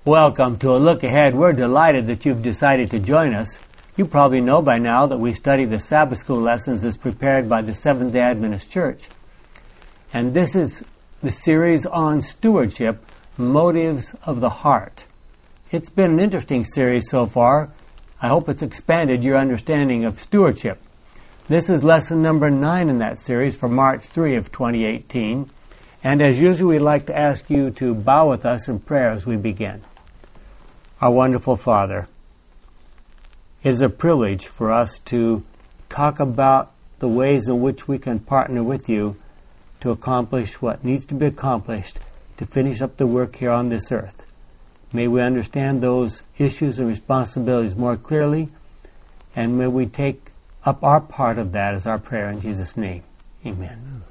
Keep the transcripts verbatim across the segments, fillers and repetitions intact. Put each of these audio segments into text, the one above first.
Welcome to A Look Ahead. We're delighted that you've decided to join us. You probably know by now that we study the Sabbath School lessons as prepared by the Seventh-day Adventist Church. And this is the series on stewardship, Motives of the Heart. It's been an interesting series so far. I hope it's expanded your understanding of stewardship. This is lesson number nine in that series for March third of twenty eighteen. And as usual, we'd like to ask you to bow with us in prayer as we begin. Our wonderful Father, it is a privilege for us to talk about the ways in which we can partner with you to accomplish what needs to be accomplished to finish up the work here on this earth. May we understand those issues and responsibilities more clearly, and may we take up our part of that as our prayer in Jesus' name. Amen.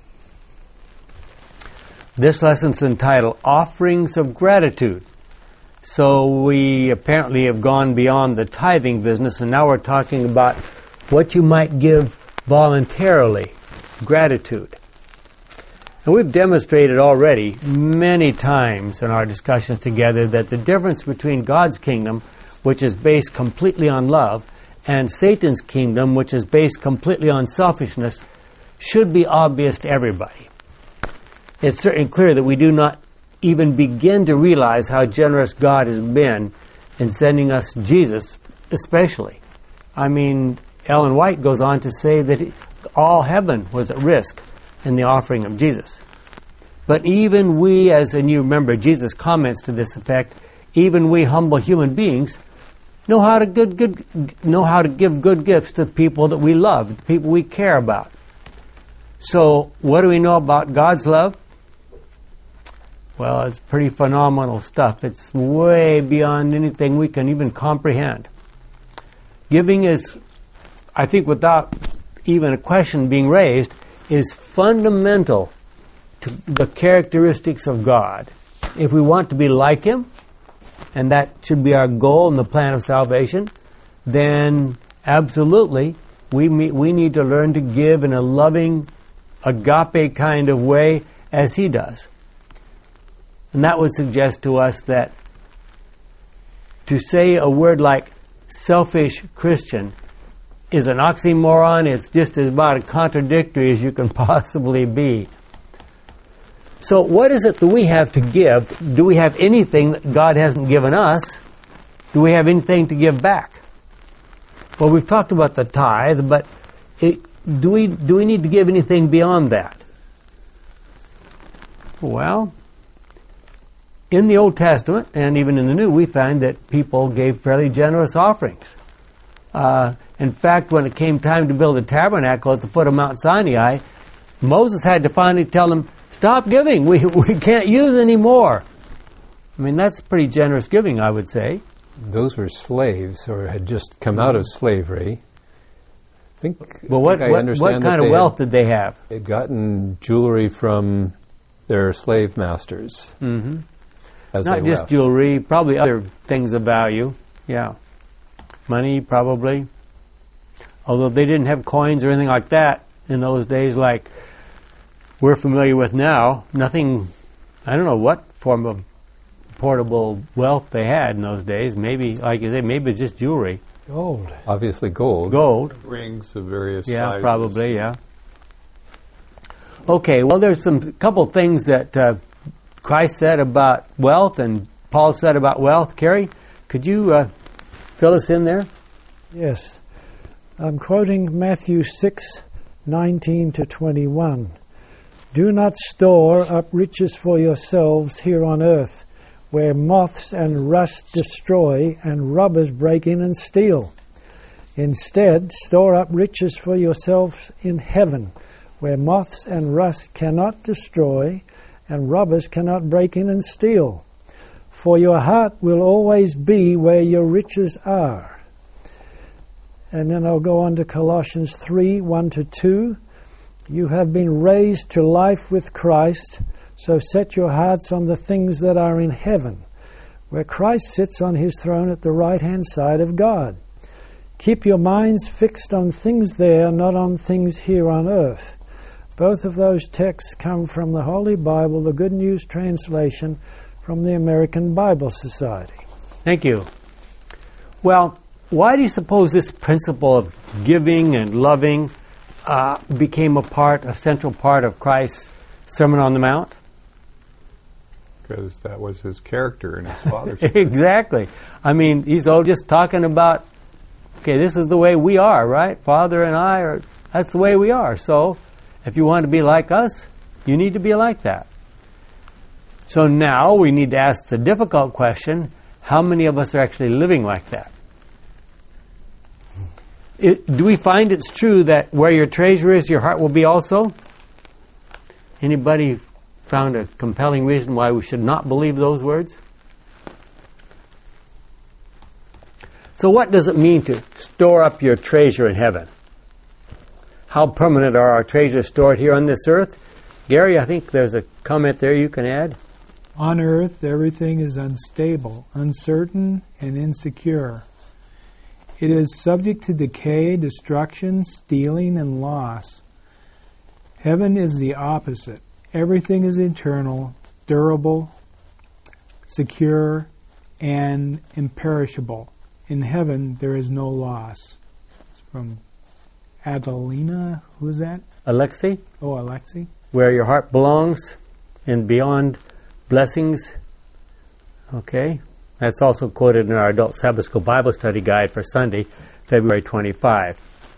This lesson's entitled Offerings of Gratitude. So we apparently have gone beyond the tithing business, and now we're talking about what you might give voluntarily, gratitude. And we've demonstrated already many times in our discussions together that the difference between God's kingdom, which is based completely on love, and Satan's kingdom, which is based completely on selfishness, should be obvious to everybody. It's certainly clear that we do not even begin to realize how generous God has been in sending us Jesus, especially. I mean, Ellen White goes on to say that all heaven was at risk in the offering of Jesus. But even we, as, and you remember Jesus' comments to this effect, even we humble human beings know how to good, good, know how to give good gifts to people that we love, the people we care about. So, what do we know about God's love? Well, it's pretty phenomenal stuff. It's way beyond anything we can even comprehend. Giving is, I think without even a question being raised, is fundamental to the characteristics of God. If we want to be like Him, and that should be our goal in the plan of salvation, then absolutely we we need to learn to give in a loving, agape kind of way as He does. And that would suggest to us that to say a word like selfish Christian is an oxymoron. It's just as about as contradictory as you can possibly be. So what is it that we have to give? Do we have anything that God hasn't given us? Do we have anything to give back? Well, we've talked about the tithe, but it, do we do we need to give anything beyond that? Well, in the Old Testament, and even in the New, we find that people gave fairly generous offerings. Uh, in fact, when it came time to build a tabernacle at the foot of Mount Sinai, Moses had to finally tell them, stop giving, we, we can't use any more. I mean, that's pretty generous giving, I would say. Those were slaves, or had just come out of slavery. I think, well, what, I think I what, understand what kind of wealth did they have? They'd gotten jewelry from their slave masters. Mm-hmm. As Not they just left. jewelry, probably other things of value. Yeah. Money, probably. Although they didn't have coins or anything like that in those days like we're familiar with now. Nothing, I don't know what form of portable wealth they had in those days. Maybe, like you say, maybe just jewelry. Gold. Obviously gold. Gold. Rings of various yeah, sizes. Yeah, probably, yeah. Okay, well, there's some couple things that uh, Christ said about wealth and Paul said about wealth. Kerry, could you uh, fill us in there? Yes. I'm quoting Matthew six, nineteen to twenty-one. Do not store up riches for yourselves here on earth, where moths and rust destroy and robbers break in and steal. Instead, store up riches for yourselves in heaven, where moths and rust cannot destroy and robbers cannot break in and steal. For your heart will always be where your riches are. And then I'll go on to Colossians three, one to two. You have been raised to life with Christ, so set your hearts on the things that are in heaven, where Christ sits on his throne at the right-hand side of God. Keep your minds fixed on things there, not on things here on earth. Both of those texts come from the Holy Bible, the Good News Translation, from the American Bible Society. Thank you. Well, why do you suppose this principle of giving and loving uh, became a part, a central part of Christ's Sermon on the Mount? Because that was his character and his father's. Exactly. I mean, he's all just talking about, okay, this is the way we are, right? Father and I are, that's the way we are. So, if you want to be like us, you need to be like that. So now we need to ask the difficult question, how many of us are actually living like that? It, do we find it's true that where your treasure is, your heart will be also? Anybody found a compelling reason why we should not believe those words? So what does it mean to store up your treasure in heaven? How permanent are our treasures stored here on this earth? Gary, I think there's a comment there you can add. On earth, everything is unstable, uncertain, and insecure. It is subject to decay, destruction, stealing, and loss. Heaven is the opposite. Everything is eternal, durable, secure, and imperishable. In heaven, there is no loss. It's from Adelina. Who is that? Alexi, Oh, Alexi. where your heart belongs and beyond blessings. Okay. That's also quoted in our Adult Sabbath School Bible Study Guide for Sunday, February twenty-fifth.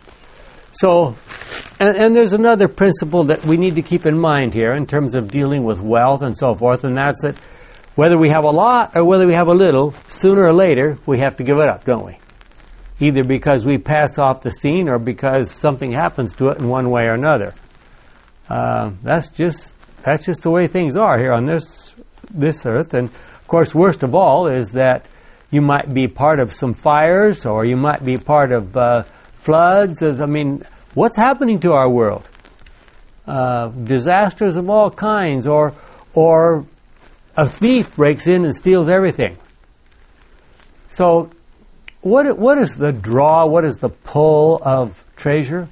So, and, and there's another principle that we need to keep in mind here in terms of dealing with wealth and so forth, and that's that whether we have a lot or whether we have a little, sooner or later we have to give it up, don't we? Either because we pass off the scene or because something happens to it in one way or another. Uh, that's just that's just the way things are here on this this earth. And of course, worst of all is that you might be part of some fires, or you might be part of uh, floods. I mean, what's happening to our world? Uh, disasters of all kinds, or or a thief breaks in and steals everything. So, what what is the draw? What is the pull of treasure?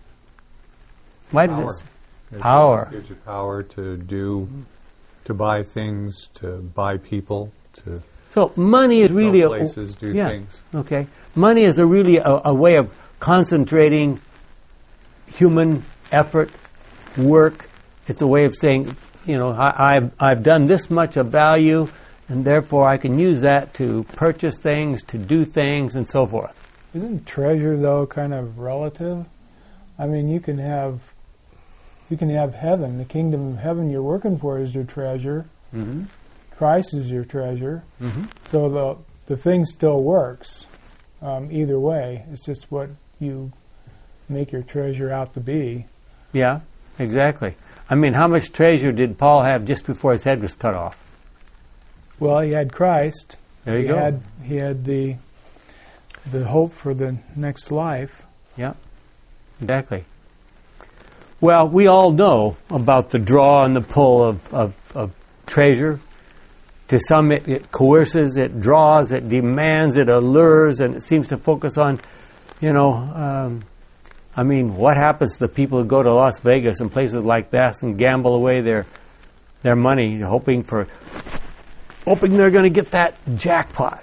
Why does Power. it? Power. It gives you power to do, to buy things, to buy people, to So money is really go a, places, do yeah, things. Okay, money is a really a, a way of concentrating human effort, work. It's a way of saying, you know, I, I've I've done this much of value, and therefore I can use that to purchase things, to do things, and so forth. Isn't treasure, though, kind of relative? I mean, you can have you can have heaven, the kingdom of heaven you're working for is your treasure. Mm-hmm. Christ is your treasure. Mm-hmm. So the the thing still works um, either way. It's just what you make your treasure out to be. Yeah, exactly. I mean, how much treasure did Paul have just before his head was cut off? Well, he had Christ. There you he go. Had, he had the the hope for the next life. Yeah, exactly. Well, we all know about the draw and the pull of, of, of treasure. To some, it, it coerces, it draws, it demands, it allures, and it seems to focus on, you know, um, I mean, what happens to the people who go to Las Vegas and places like that and gamble away their their money, hoping for, hoping they're going to get that jackpot,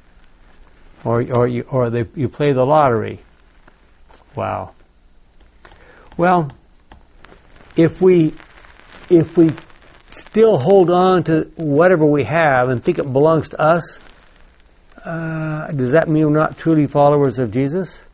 or or you or they you play the lottery. Wow. Well, if we if we still hold on to whatever we have and think it belongs to us, uh, does that mean we're not truly followers of Jesus?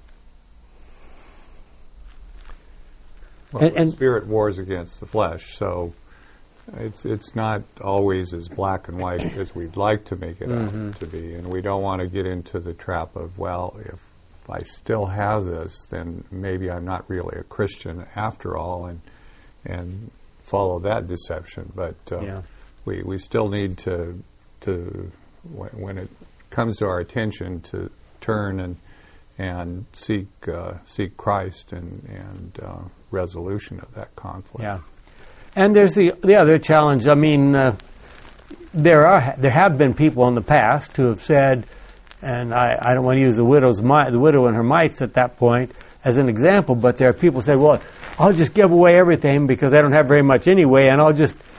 Well, And- the and- spirit wars against the flesh, so it's it's not always as black and white as we'd like to make it Mhm. out to be, and we don't want to get into the trap of, well, if I still have this, then maybe I'm not really a Christian after all, and and follow that deception. But uh, Yeah. we we still need to to when, when it comes to our attention to turn and and seek uh, seek Christ and and uh, resolution of that conflict. Yeah. And there's the the other challenge. I mean, uh, there are there have been people in the past who have said, and I, I don't want to use the widow's mi- the widow and her mites at that point as an example, but there are people who say, well, I'll just give away everything because I don't have very much anyway, and I'll just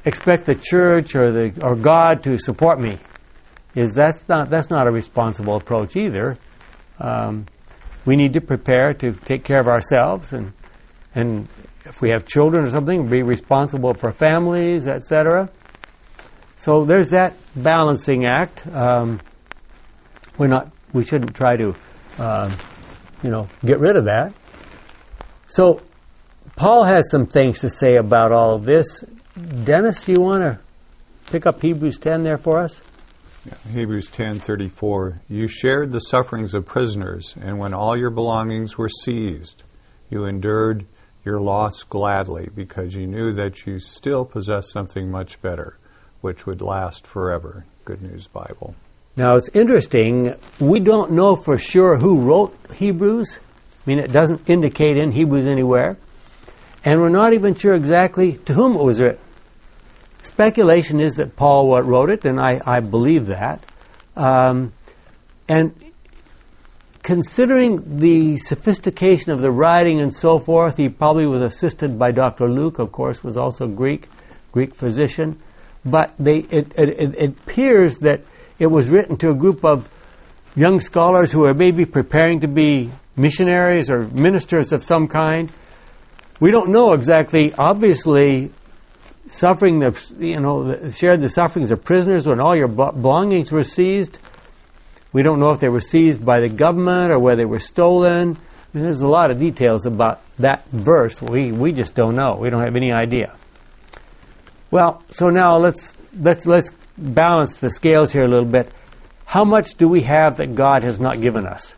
expect the church or the or God to support me. Is that's not that's not a responsible approach either. Um, we need to prepare to take care of ourselves, and and if we have children or something, be responsible for families, et cetera. So there's that balancing act. Um, we're not. We shouldn't try to, um, you know, get rid of that. So Paul has some things to say about all of this. Dennis, do you want to pick up Hebrews ten there for us? Yeah, Hebrews ten thirty-four. You shared the sufferings of prisoners, and when all your belongings were seized, you endured your loss gladly, because you knew that you still possessed something much better, which would last forever. Good News Bible. Now, it's interesting. We don't know for sure who wrote Hebrews. I mean, it doesn't indicate in Hebrews anywhere. And we're not even sure exactly to whom it was written. Speculation is that Paul wrote it, and I, I believe that. Um, and considering the sophistication of the writing and so forth, he probably was assisted by Doctor Luke, of course, was also Greek, Greek physician. But they, it, it, it appears that it was written to a group of young scholars who are maybe preparing to be missionaries or ministers of some kind. We don't know exactly. Obviously, suffering the you know shared the sufferings of prisoners when all your belongings were seized. We don't know if they were seized by the government or whether they were stolen. I mean, there's a lot of details about that verse. We we just don't know. We don't have any idea. Well, so now let's let's let's balance the scales here a little bit. How much do we have that God has not given us?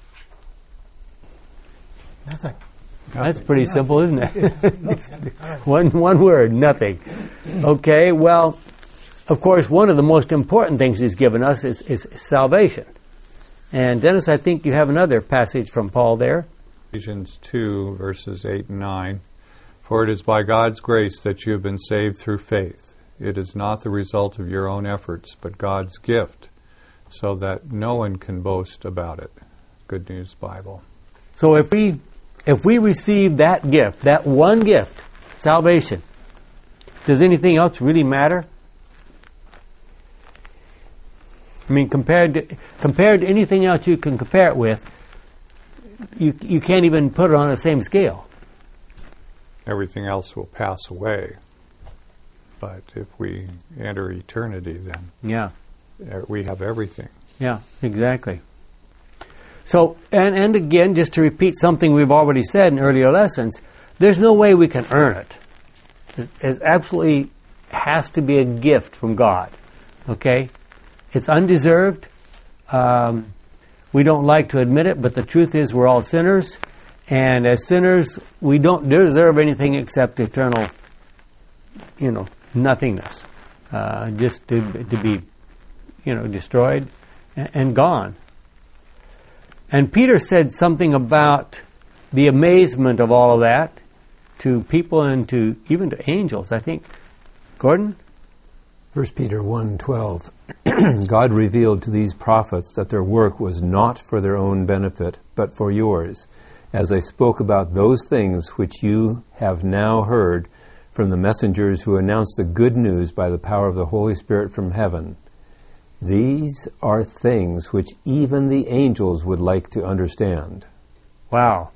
Nothing. That's pretty simple, isn't it? one one word, nothing. Okay, well, of course, one of the most important things He's given us is, is salvation. And Dennis, I think you have another passage from Paul there. Ephesians two, verses eight and nine. For it is by God's grace that you have been saved through faith. It is not the result of your own efforts, but God's gift, so that no one can boast about it. Good News Bible. So if we if we receive that gift, that one gift, salvation, does anything else really matter? I mean, compared to, compared to anything else you can compare it with, you you can't even put it on the same scale. Everything else will pass away. But if we enter eternity, then yeah, we have everything. Yeah, exactly. So, and, and again, just to repeat something we've already said in earlier lessons, there's no way we can earn it. It, it absolutely has to be a gift from God. Okay? It's undeserved. Um, we don't like to admit it, but the truth is we're all sinners. And as sinners, we don't deserve anything except eternal, you know, nothingness. Uh, just to, to be, you know, destroyed and, and gone. And Peter said something about the amazement of all of that to people and to even to angels, I think. Gordon? First Peter one twelve. God revealed to these prophets that their work was not for their own benefit, but for yours, as they spoke about those things which you have now heard from the messengers who announced the good news by the power of the Holy Spirit from heaven. These are things which even the angels would like to understand. Wow.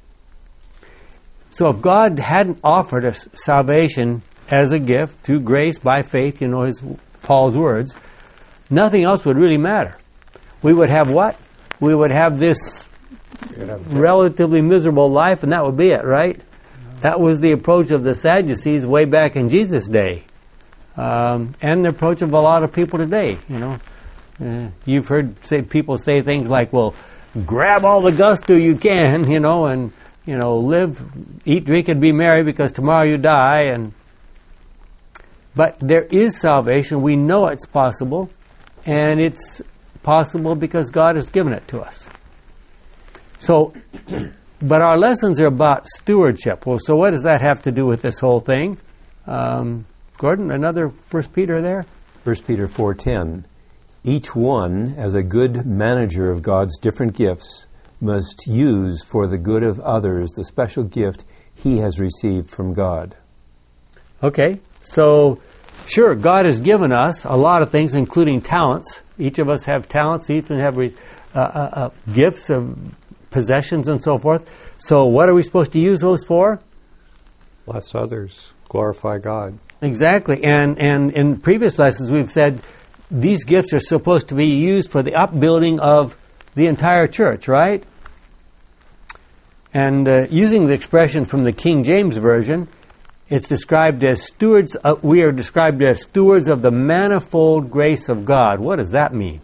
So if God hadn't offered us salvation as a gift through grace by faith, you know his Paul's words, nothing else would really matter. We would have what? We would have this relatively miserable life, and that would be it, right? That was the approach of the Sadducees way back in Jesus' day. Um, and the approach of a lot of people today, you know. Uh, you've heard say people say things like, well, grab all the gusto you can, you know, and, you know, live, eat, drink, and be merry because tomorrow you die. And But there is salvation. We know it's possible. And it's possible because God has given it to us. So, but our lessons are about stewardship. Well, so what does that have to do with this whole thing? Um, Gordon, another First Peter there? First Peter four ten. Each one, as a good manager of God's different gifts, must use for the good of others the special gift he has received from God. Okay, so sure, God has given us a lot of things, including talents. Each of us have talents. Each of us have uh, uh, uh, gifts of possessions and so forth. So what are we supposed to use those for? Bless others. Glorify God. Exactly. And, and in previous lessons we've said these gifts are supposed to be used for the upbuilding of the entire church, right? And uh, using the expression from the King James Version, it's described as stewards. Of, we are described as stewards of the manifold grace of God. What does that mean?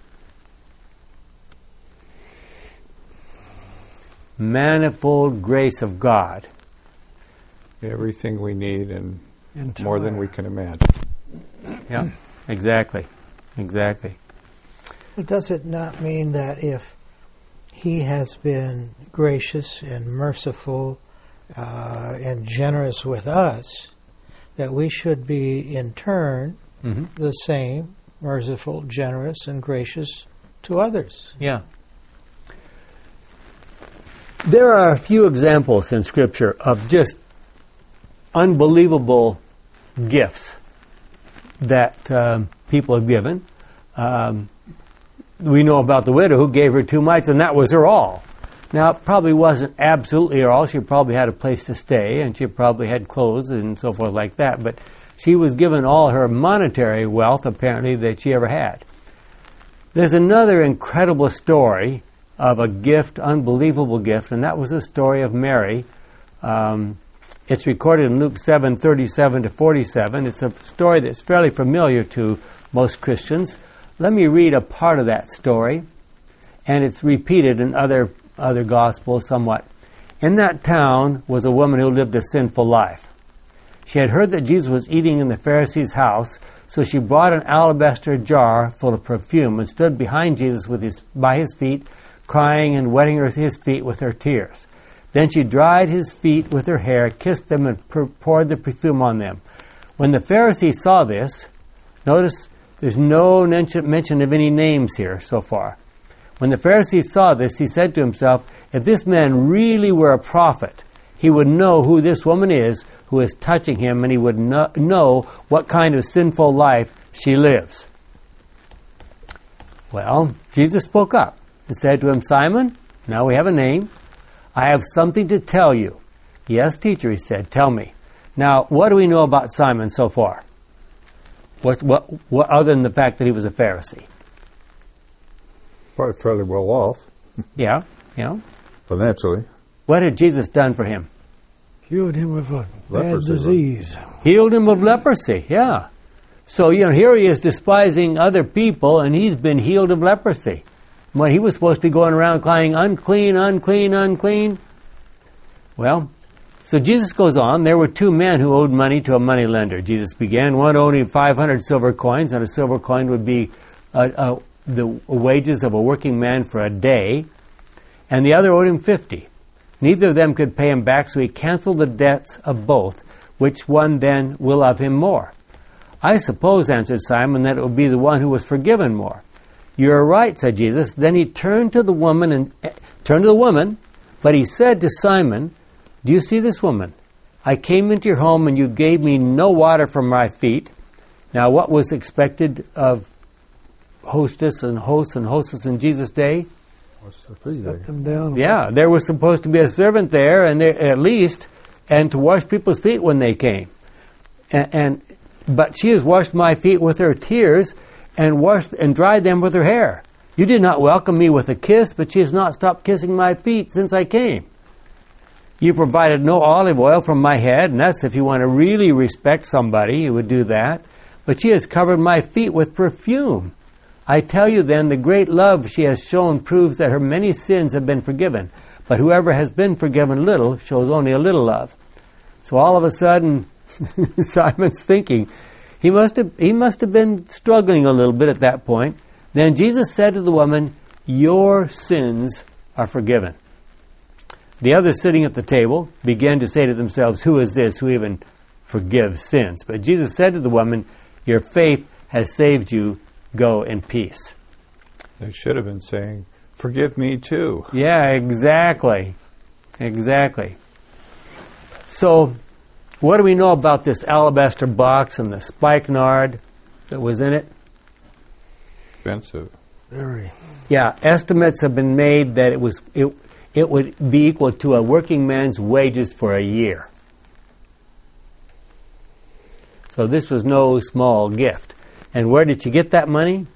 Manifold grace of God. Everything we need and Entire. more than we can imagine. Yeah, exactly, exactly. Does it not mean that if He has been gracious and merciful uh, and generous with us, that we should be in turn Mm-hmm. the same, merciful, generous, and gracious to others? Yeah. There are a few examples in Scripture of just unbelievable gifts that um, people have given. Um, we know about the widow who gave her two mites, and that was her all. Now, it probably wasn't absolutely her all. She probably had a place to stay, and she probably had clothes and so forth like that. But she was given all her monetary wealth, apparently, that she ever had. There's another incredible story of a gift, unbelievable gift, and that was the story of Mary. Um, it's recorded in Luke seven, thirty-seven to forty-seven. It's a story that's fairly familiar to most Christians. Let me read a part of that story, and it's repeated in other other Gospels somewhat. In that town was a woman who lived a sinful life. She had heard that Jesus was eating in the Pharisee's house, so she brought an alabaster jar full of perfume and stood behind Jesus with his, by his feet, crying and wetting her, his feet with her tears. Then she dried his feet with her hair, kissed them, and poured the perfume on them. When the Pharisee saw this, notice there's no mention of any names here so far. When the Pharisee saw this, he said to himself, if this man really were a prophet, he would know who this woman is who is touching him, and he would no- know what kind of sinful life she lives. Well, Jesus spoke up and said to him, Simon, now we have a name. I have something to tell you. Yes, teacher, he said, tell me. Now, what do we know about Simon so far? What, what, what other than the fact that he was a Pharisee? Probably fairly well off, Yeah, yeah. financially. What had Jesus done for him? Cured him of a bad Leprosy, right? disease. Healed him of leprosy, yeah. So, you know, here he is despising other people, and he's been healed of leprosy. When he was supposed to be going around crying, unclean, unclean, unclean. Well, so Jesus goes on. There were two men who owed money to a moneylender. Jesus began. One owed him five hundred silver coins, and a silver coin would be uh, uh, the wages of a working man for a day. And the other owed him fifty. Neither of them could pay him back, so he canceled the debts of both. Which one then will love him more? I suppose, answered Simon, that it would be the one who was forgiven more. You are right, said Jesus. Then he turned to the woman and uh, turned to the woman, but he said to Simon, do you see this woman? I came into your home and you gave me no water for my feet. Now, what was expected of hostess and hosts and hostess in Jesus' day? Set them down. Yeah, there was supposed to be a servant there, and there, at least, and to wash people's feet when they came. And, and but she has washed my feet with her tears, and washed and dried them with her hair. You did not welcome me with a kiss, but she has not stopped kissing my feet since I came. You provided no olive oil from my head, and that's if you want to really respect somebody, you would do that. But she has covered my feet with perfume. I tell you then, the great love she has shown proves that her many sins have been forgiven. But whoever has been forgiven little shows only a little love. So all of a sudden, Simon's thinking, he must have he must have been struggling a little bit at that point. Then Jesus said to the woman, your sins are forgiven. The others sitting at the table began to say to themselves, who is this who even forgives sins? But Jesus said to the woman, your faith has saved you. Go in peace. They should have been saying, forgive me too. Yeah, exactly. Exactly. So, what do we know about this alabaster box and the spikenard that was in it? Expensive. Very. Yeah, estimates have been made that it was it, it would be equal to a working man's wages for a year. So this was no small gift. And where did she get that money?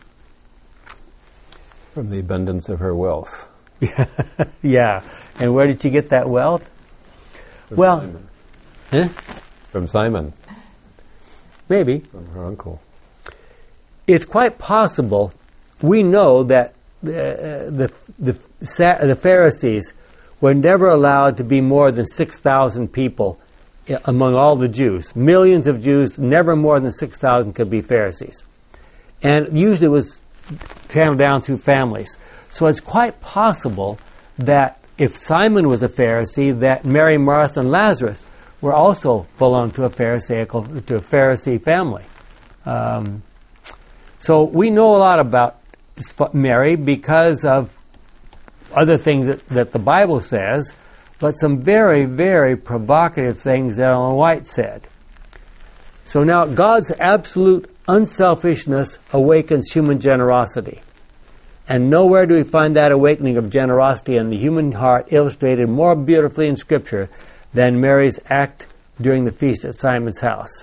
From the abundance of her wealth. Yeah. And where did she get that wealth? From Well, Simon. huh? From Simon, Maybe. from her uncle. It's quite possible. We know that uh, the the Sa- the Pharisees were never allowed to be more than six thousand people i- among all the Jews. Millions of Jews, never more than six thousand could be Pharisees. And usually it was channeled down through families. So it's quite possible that if Simon was a Pharisee, that Mary, Martha, and Lazarus were also belonged to a Pharisaical, to a Pharisee family. Um, so we know a lot about Mary because of other things that, that the Bible says, but some very, very provocative things that Ellen White said. So now God's absolute unselfishness awakens human generosity. And nowhere do we find that awakening of generosity in the human heart illustrated more beautifully in Scripture than Mary's act during the feast at Simon's house.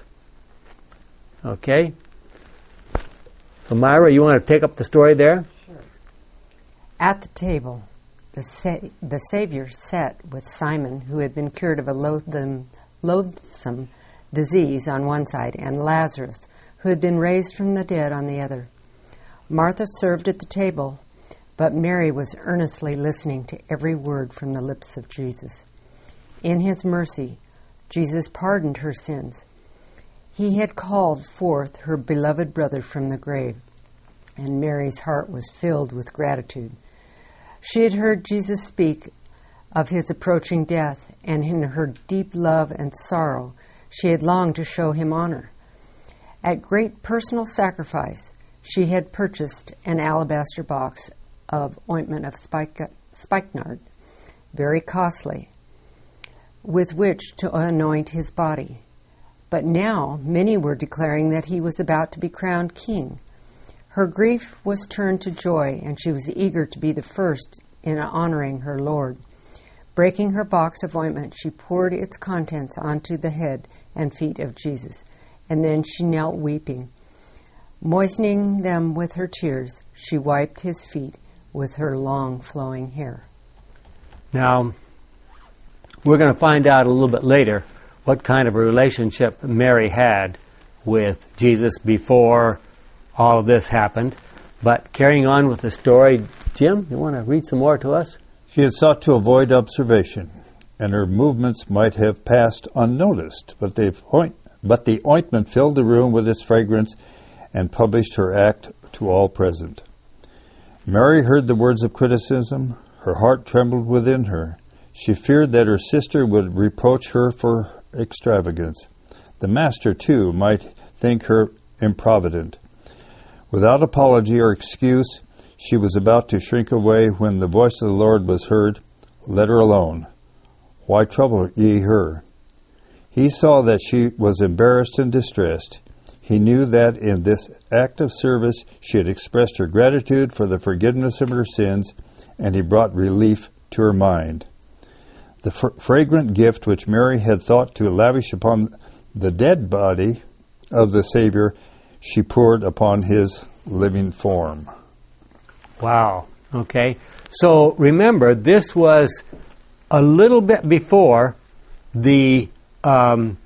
Okay? So Myra, you want to take up the story there? Sure. At the table, the, sa- the Savior sat with Simon, who had been cured of a loathsome, loathsome disease on one side, and Lazarus, who had been raised from the dead on the other. Martha served at the table, but Mary was earnestly listening to every word from the lips of Jesus. In his mercy, Jesus pardoned her sins. He had called forth her beloved brother from the grave, and Mary's heart was filled with gratitude. She had heard Jesus speak of his approaching death, and in her deep love and sorrow, she had longed to show him honor. At great personal sacrifice, she had purchased an alabaster box of ointment of spike- spikenard, very costly, with which to anoint his body. But now many were declaring that he was about to be crowned king. Her grief was turned to joy, and she was eager to be the first in honoring her Lord. Breaking her box of ointment, she poured its contents onto the head and feet of Jesus, and then she knelt weeping. Moistening them with her tears, she wiped his feet with her long flowing hair. Now, we're going to find out a little bit later what kind of a relationship Mary had with Jesus before all of this happened. But carrying on with the story, Jim, you want to read some more to us? She had sought to avoid observation, and her movements might have passed unnoticed, but the, oint- but the ointment filled the room with its fragrance and published her act to all present. Mary heard the words of criticism. Her heart trembled within her. She feared that her sister would reproach her for extravagance. The Master, too, might think her improvident. Without apology or excuse, she was about to shrink away when the voice of the Lord was heard, "Let her alone. Why trouble ye her?" He saw that she was embarrassed and distressed. He knew that in this act of service she had expressed her gratitude for the forgiveness of her sins, and he brought relief to her mind. The fr- fragrant gift which Mary had thought to lavish upon the dead body of the Savior, she poured upon his living form. Wow. Okay. So remember, this was a little bit before the um,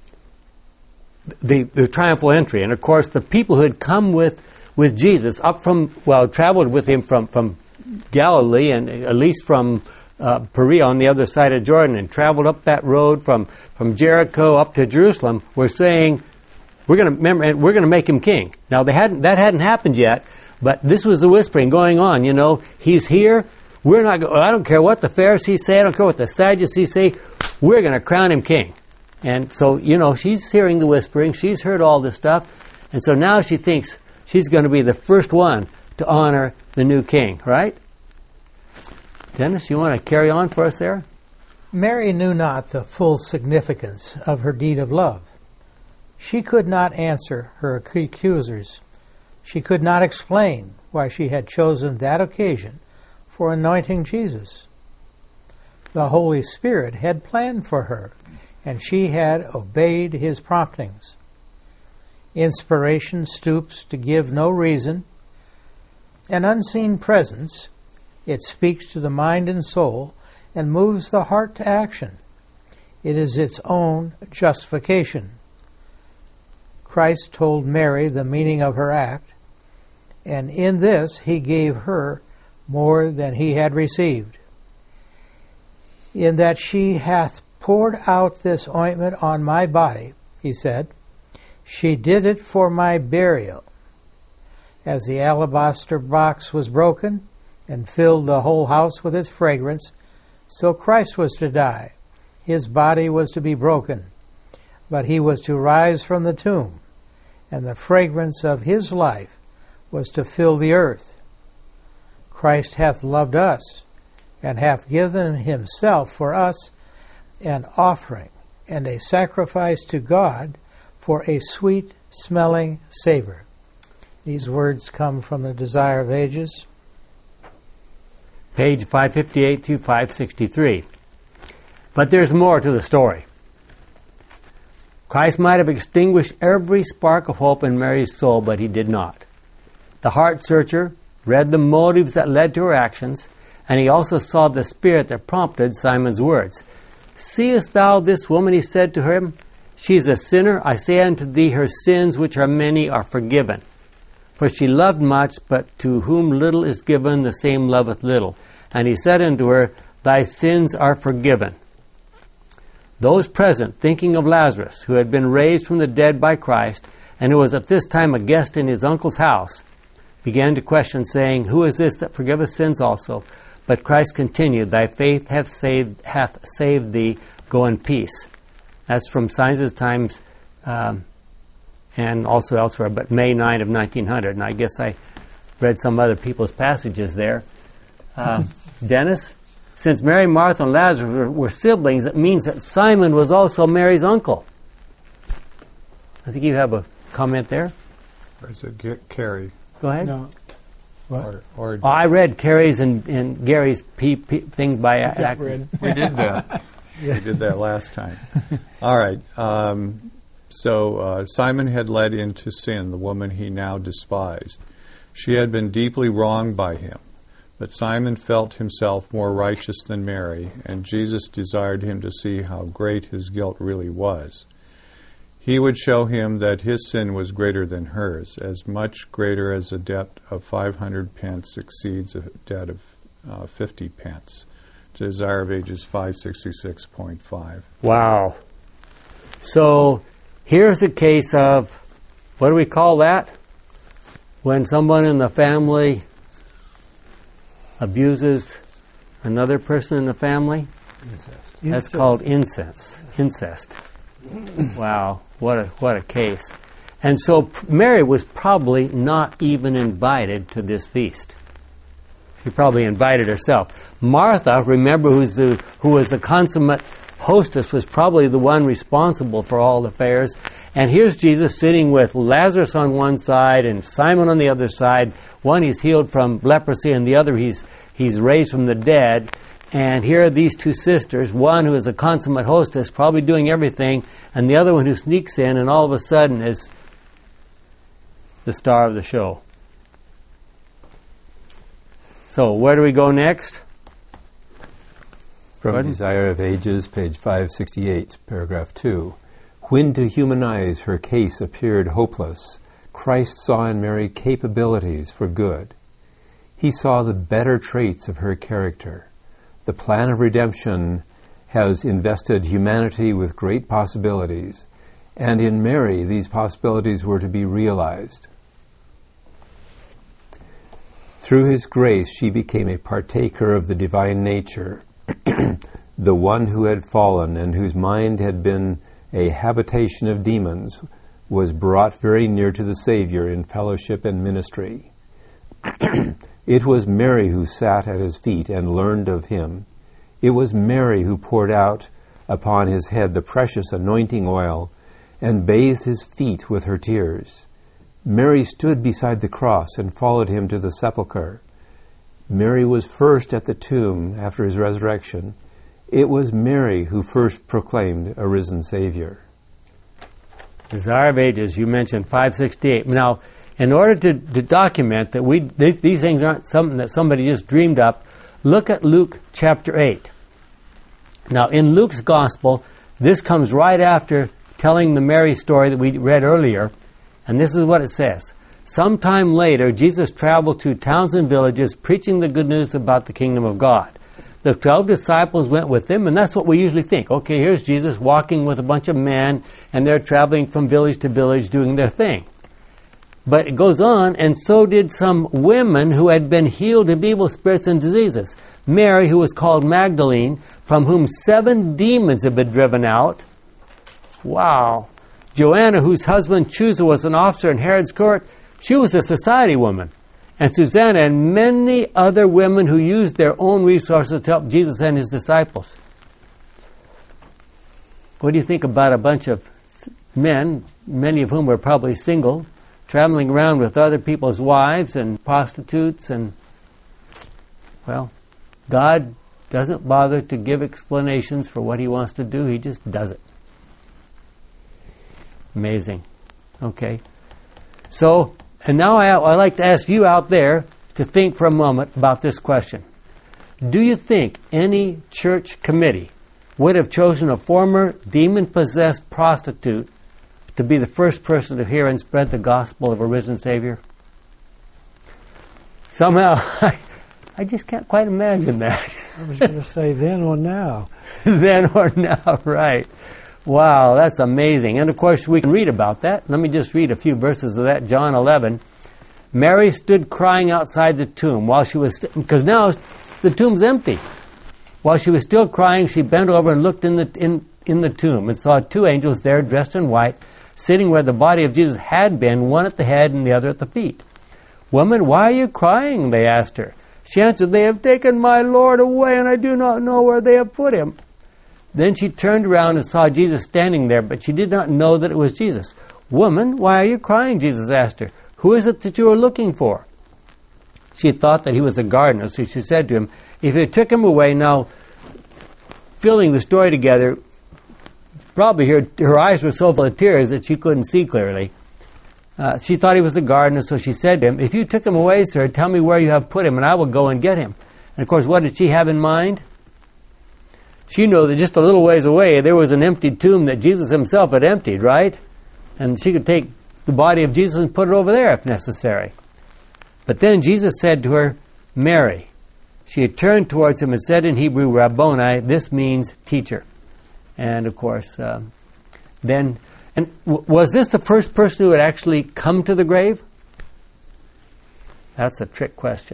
the, the triumphal entry, and of course, the people who had come with with Jesus up from well, traveled with him from from Galilee, and at least from uh, Perea on the other side of Jordan, and traveled up that road from from Jericho up to Jerusalem, were saying, "We're going to remember, and we're going to make him king." Now, they hadn't that hadn't happened yet. But this was the whispering going on, you know. He's here. We're not. Go- I don't care what the Pharisees say. I don't care what the Sadducees say. We're going to crown him king. And so, you know, she's hearing the whispering. She's heard all this stuff. And so now she thinks she's going to be the first one to honor the new king, right? Dennis, you want to carry on for us there? Mary knew not the full significance of her deed of love. She could not answer her accusers. She could not explain why she had chosen that occasion for anointing Jesus. The Holy Spirit had planned for her, and she had obeyed his promptings. Inspiration stoops to give no reason. An unseen presence, it speaks to the mind and soul and moves the heart to action. It is its own justification. Christ told Mary the meaning of her act, and in this he gave her more than he had received. In that she hath poured out this ointment on my body, he said, she did it for my burial. As the alabaster box was broken and filled the whole house with its fragrance, so Christ was to die. His body was to be broken, but he was to rise from the tomb, and the fragrance of his life was to fill the earth. Christ hath loved us, and hath given himself for us an offering and a sacrifice to God for a sweet-smelling savor. These words come from the Desire of Ages. Page five fifty-eight to five sixty-three. But there's more to the story. Christ might have extinguished every spark of hope in Mary's soul, but he did not. The heart searcher read the motives that led to her actions, and he also saw the spirit that prompted Simon's words. Seest thou this woman, he said to him? She is a sinner. I say unto thee, her sins, which are many, are forgiven. For she loved much, but to whom little is given, the same loveth little. And he said unto her, thy sins are forgiven. Those present, thinking of Lazarus, who had been raised from the dead by Christ, and who was at this time a guest in his uncle's house, began to question, saying, who is this that forgiveth sins also? But Christ continued, thy faith hath saved, hath saved thee, go in peace. That's from Signs of the Times, um, and also elsewhere, but May ninth of nineteen hundred. And I guess I read some other people's passages there. Uh, Dennis? Since Mary, Martha, and Lazarus were, were siblings, it means that Simon was also Mary's uncle. I think you have a comment there. Or is it G- Carrie? Go ahead. No. What? Or, or Oh, I read Carrie's and, and Gary's P, P, thing by accident. we did that. We did that last time. All right. Um, so uh, Simon had led into sin the woman he now despised. She had been deeply wronged by him. But Simon felt himself more righteous than Mary, and Jesus desired him to see how great his guilt really was. He would show him that his sin was greater than hers, as much greater as a debt of five hundred pence exceeds a debt of uh, fifty pence. Desire of Ages five sixty-six point five. Wow. So here's a case of, what do we call that? When someone in the family abuses another person in the family? Incest. That's Incest. called incest. Incest. Wow, what a what a case. And so p- Mary was probably not even invited to this feast. She probably invited herself. Martha, remember, who's the, who was the consummate hostess, was probably the one responsible for all the affairs. And here's Jesus sitting with Lazarus on one side and Simon on the other side. One he's healed from leprosy, and the other he's he's raised from the dead. And here are these two sisters, one who is a consummate hostess, probably doing everything, and the other one who sneaks in and all of a sudden is the star of the show. So where do we go next? From Pardon? Desire of Ages, page five sixty-eight, paragraph two. When to human eyes her case appeared hopeless, Christ saw in Mary capabilities for good. He saw the better traits of her character. The plan of redemption has invested humanity with great possibilities, and in Mary these possibilities were to be realized. Through his grace she became a partaker of the divine nature, the one who had fallen and whose mind had been a habitation of demons was brought very near to the Savior in fellowship and ministry. It was Mary who sat at his feet and learned of him. It was Mary who poured out upon his head the precious anointing oil and bathed his feet with her tears. Mary stood beside the cross and followed him to the sepulchre. Mary was first at the tomb after his resurrection. It was Mary who first proclaimed a risen Savior. Desire of Ages, you mentioned five sixty-eight. Now, in order to, to document that we these, these things aren't something that somebody just dreamed up, look at Luke chapter eight. Now, in Luke's Gospel, this comes right after telling the Mary story that we read earlier, and this is what it says. Sometime later, Jesus traveled through towns and villages, preaching the good news about the kingdom of God. The twelve disciples went with him, and that's what we usually think. Okay, here's Jesus walking with a bunch of men, and they're traveling from village to village doing their thing. But it goes on, and so did some women who had been healed of evil spirits and diseases. Mary, who was called Magdalene, from whom seven demons had been driven out. Wow. Joanna, whose husband Chusa was an officer in Herod's court, she was a society woman. And Susanna and many other women who used their own resources to help Jesus and his disciples. What do you think about a bunch of men, many of whom were probably single, traveling around with other people's wives and prostitutes? And, well, God doesn't bother to give explanations for what he wants to do. He just does it. Amazing. Okay. So, and now I, I'd like to ask you out there to think for a moment about this question. Do you think any church committee would have chosen a former demon-possessed prostitute to be the first person to hear and spread the gospel of a risen Savior? Somehow, I, I just can't quite imagine that. I was going to say then or now. Then or now, right. Wow, that's amazing. And of course, we can read about that. Let me just read a few verses of that. John eleven. Mary stood crying outside the tomb while she was, st- because now the tomb's empty. While she was still crying, she bent over and looked in the in, in the tomb and saw two angels there dressed in white, sitting where the body of Jesus had been, one at the head and the other at the feet. Woman, why are you crying? They asked her. She answered, they have taken my Lord away, and I do not know where they have put him. Then she turned around and saw Jesus standing there, but she did not know that it was Jesus. Woman, why are you crying? Jesus asked her. Who is it that you are looking for? She thought that he was a gardener, so she said to him, if you took him away, now, filling the story together, probably her, her eyes were so full of tears that she couldn't see clearly. Uh, she thought he was a gardener, so she said to him, if you took him away, sir, tell me where you have put him, and I will go and get him. And of course, what did she have in mind? She knew that just a little ways away, there was an empty tomb that Jesus himself had emptied, right? And she could take the body of Jesus and put it over there if necessary. But then Jesus said to her, Mary. She had turned towards him and said in Hebrew, Rabboni, this means teacher. And of course, uh, then, and w- was this the first person who had actually come to the grave? That's a trick question.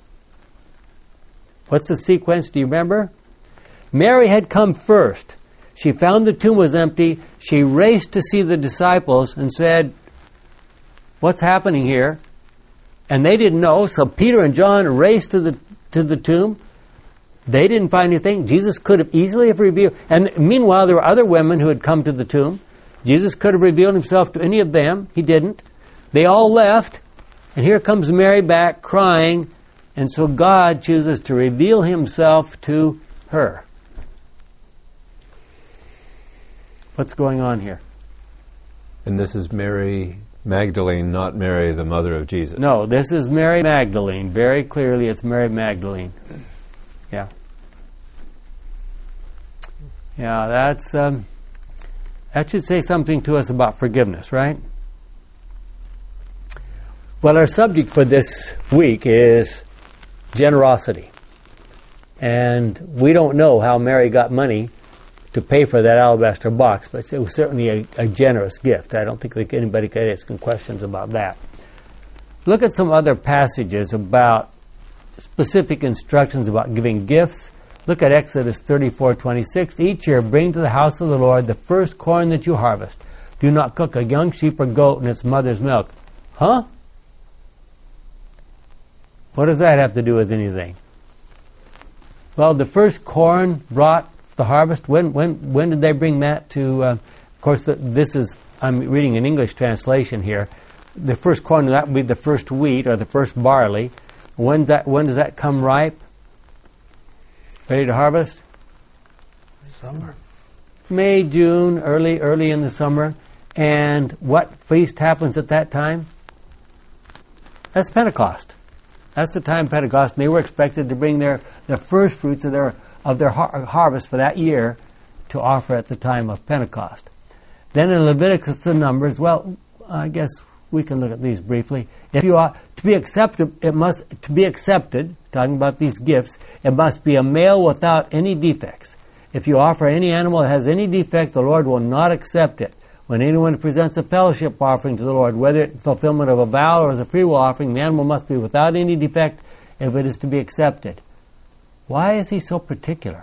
What's the sequence? Do you remember? Mary had come first. She found the tomb was empty. She raced to see the disciples and said, what's happening here? And they didn't know, so Peter and John raced to the to the tomb. They didn't find anything. Jesus could have easily have revealed. And meanwhile, there were other women who had come to the tomb. Jesus could have revealed himself to any of them. He didn't. They all left. And here comes Mary back crying. And so God chooses to reveal himself to her. What's going on here? And this is Mary Magdalene, not Mary, the mother of Jesus. No, this is Mary Magdalene. Very clearly, it's Mary Magdalene. Yeah. Yeah, that's um, that should say something to us about forgiveness, right? Well, our subject for this week is generosity. And we don't know how Mary got money to pay for that alabaster box, but it was certainly a, a generous gift. I don't think that anybody could ask some questions about that. Look at some other passages about specific instructions about giving gifts. Look at Exodus thirty-four twenty-six. Each year bring to the house of the Lord the first corn that you harvest. Do not cook a young sheep or goat in its mother's milk. Huh? What does that have to do with anything? Well, the first corn brought the harvest. When when when did they bring that to? Uh, of course, the, this is I'm reading an English translation here. The first corn, that would be the first wheat or the first barley. When that when does that come ripe? Ready to harvest? Summer. May, June, early early in the summer. And what feast happens at that time? That's Pentecost. That's the time of Pentecost, and they were expected to bring their, their first fruits of their of their har- harvest for that year to offer at the time of Pentecost. Then in Leviticus and Numbers, well, I guess we can look at these briefly. If you are to be accepted, it must to be accepted. Talking about these gifts, it must be a male without any defects. If you offer any animal that has any defect, the Lord will not accept it. When anyone presents a fellowship offering to the Lord, whether it's fulfillment of a vow or as a freewill offering, the animal must be without any defect if it is to be accepted. Why is he so particular?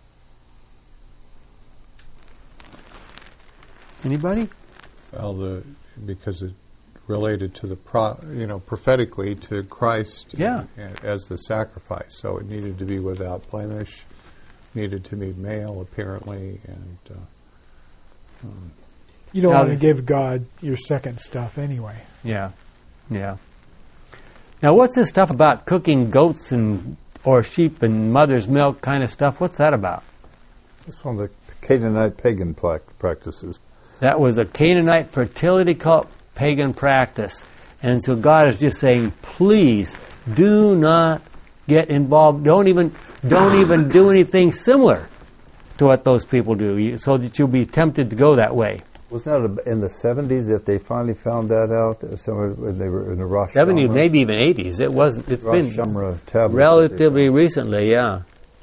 Anybody? Well, the because it related to the pro, you know, prophetically to Christ, Yeah. and, as the sacrifice. So it needed to be without blemish, needed to be male apparently, and uh, um, You don't Now want to the- give God your second stuff anyway. Yeah, yeah. Now, what's this stuff about cooking goats and or sheep and mother's milk kind of stuff? What's that about? It's one of the Canaanite pagan pla- practices. That was a Canaanite fertility cult pagan practice. And so God is just saying, please do not get involved. Don't even don't even do anything similar to what those people do, you- so that you'll be tempted to go that way. Wasn't that in the seventies that they finally found that out? Uh, Somewhere when they were in the Rosh seventies, Hashanah- maybe even eighties. It wasn't. It's Rosh been Hashanah tablets. relatively recently, yeah.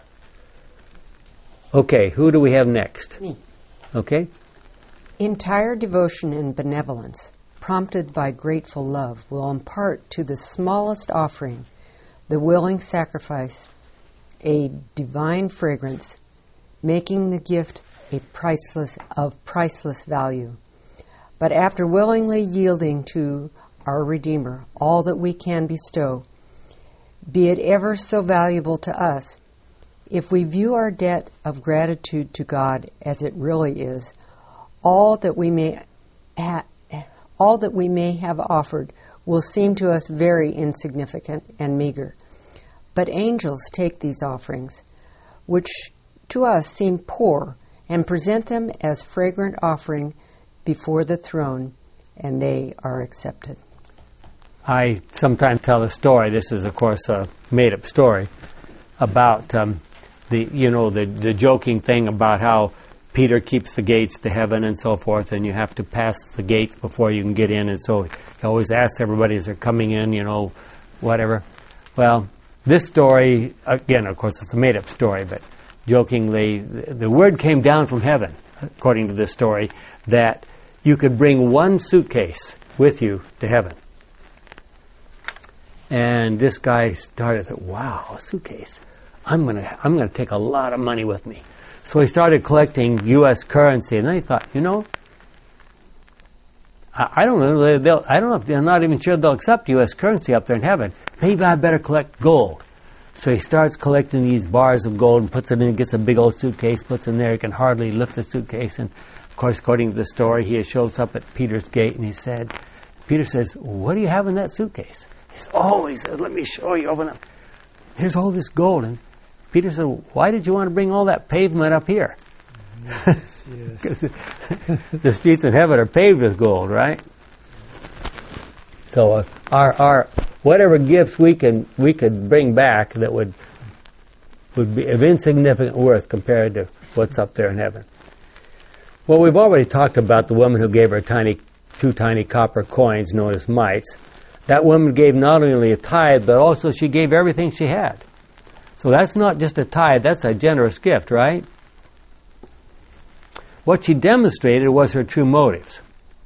Okay, who do we have next? Me. Okay. Entire devotion and benevolence, prompted by grateful love, will impart to the smallest offering, the willing sacrifice, a divine fragrance, making the gift a priceless of priceless value. But after willingly yielding to our Redeemer all that we can bestow, be it ever so valuable to us, if we view our debt of gratitude to God as it really is, all that we may ha- all that we may have offered will seem to us very insignificant and meager. But angels take these offerings, which to us seem poor, and present them as fragrant offering before the throne, and they are accepted. I sometimes tell a story. This is, of course, a made-up story about um, the, you know, the the joking thing about how Peter keeps the gates to heaven and so forth, and you have to pass the gates before you can get in. And so he always asks everybody as they're coming in, you know, whatever. Well, this story, again, of course, it's a made-up story, but jokingly, the, the word came down from heaven, according to this story, that you could bring one suitcase with you to heaven. And this guy started to, wow, a suitcase. I'm gonna I'm gonna take a lot of money with me. So he started collecting U S currency, and then he thought, you know, I, I don't know, they'll, I don't know if they're not even sure they'll accept U S currency up there in heaven. Maybe I better collect gold. So he starts collecting these bars of gold and puts it in, gets a big old suitcase, puts it in there. He can hardly lift the suitcase. And of course, according to the story, he shows up at Peter's gate, and he said, Peter says, what do you have in that suitcase? He says, oh, he says, let me show you. Open up. Here's all this gold. And Peter said, why did you want to bring all that pavement up here? Yes, yes. The streets in heaven are paved with gold, right? So uh, our our whatever gifts we can we could bring back that would would be of insignificant worth compared to what's up there in heaven. Well, we've already talked about the woman who gave her tiny two tiny copper coins known as mites. That woman gave not only a tithe, but also she gave everything she had. So that's not just a tithe, that's a generous gift, right? What she demonstrated was her true motives.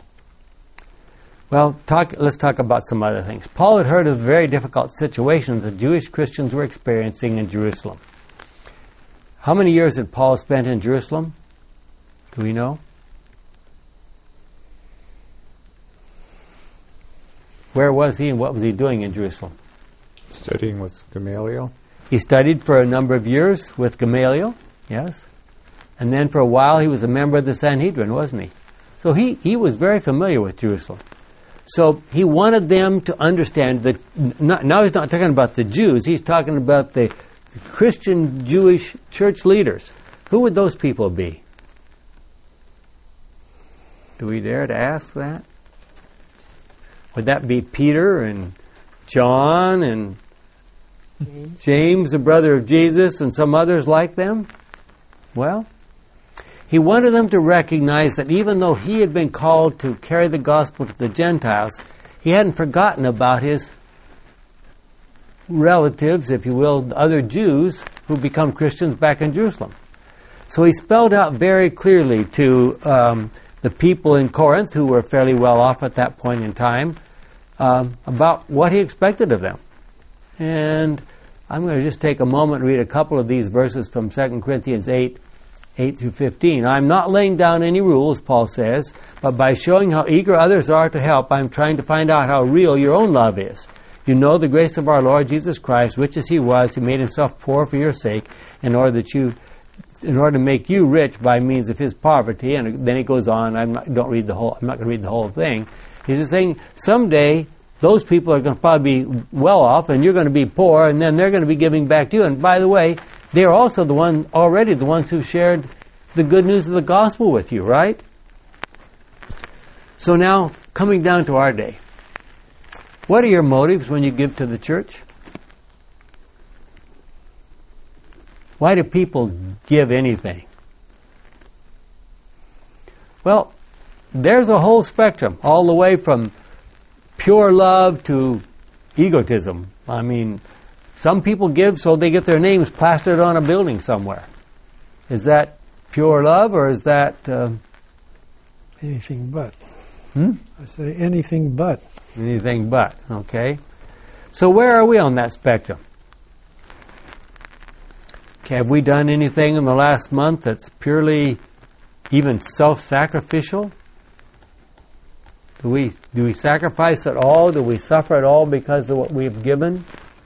Well, talk, let's talk about some other things. Paul had heard of the very difficult situations that Jewish Christians were experiencing in Jerusalem. How many years had Paul spent in Jerusalem? Do we know? Where was he and what was he doing in Jerusalem? studying with Gamaliel. He studied for a number of years with Gamaliel, yes. And then for a while he was a member of the Sanhedrin, wasn't he? So he, he was very familiar with Jerusalem. So he wanted them to understand that, not, now he's not talking about the Jews, he's talking about the, the Christian Jewish church leaders. Who would those people be? Do we dare to ask that? Would that be Peter and John and James. James, the brother of Jesus, and some others like them? Well, he wanted them to recognize that even though he had been called to carry the gospel to the Gentiles, he hadn't forgotten about his relatives, if you will, other Jews who become Christians back in Jerusalem. So he spelled out very clearly to um, the people in Corinth, who were fairly well off at that point in time, um, about what he expected of them. And I'm going to just take a moment and read a couple of these verses from Second Corinthians eight, eight through fifteen. I'm not laying down any rules, Paul says, but by showing how eager others are to help, I'm trying to find out how real your own love is. You know the grace of our Lord Jesus Christ, rich as he was, he made himself poor for your sake, in order that you, in order to make you rich by means of his poverty. And then he goes on. I'm not, don't read the whole. I'm not going to read the whole thing. He's just saying someday those people are going to probably be well off, and you're going to be poor, and then they're going to be giving back to you. And by the way, they're also the one already the ones who shared the good news of the gospel with you, right? So now, coming down to our day, what are your motives when you give to the church? Why do people give anything? Well, there's a whole spectrum, all the way from pure love to egotism. I mean, some people give so they get their names plastered on a building somewhere. Is that pure love, or is that... Uh, anything but. Hmm? I say anything but. Anything but, okay. So where are we on that spectrum? Okay, have we done anything in the last month that's purely even self-sacrificial? Do we do we sacrifice at all? Do we suffer at all because of what we've given?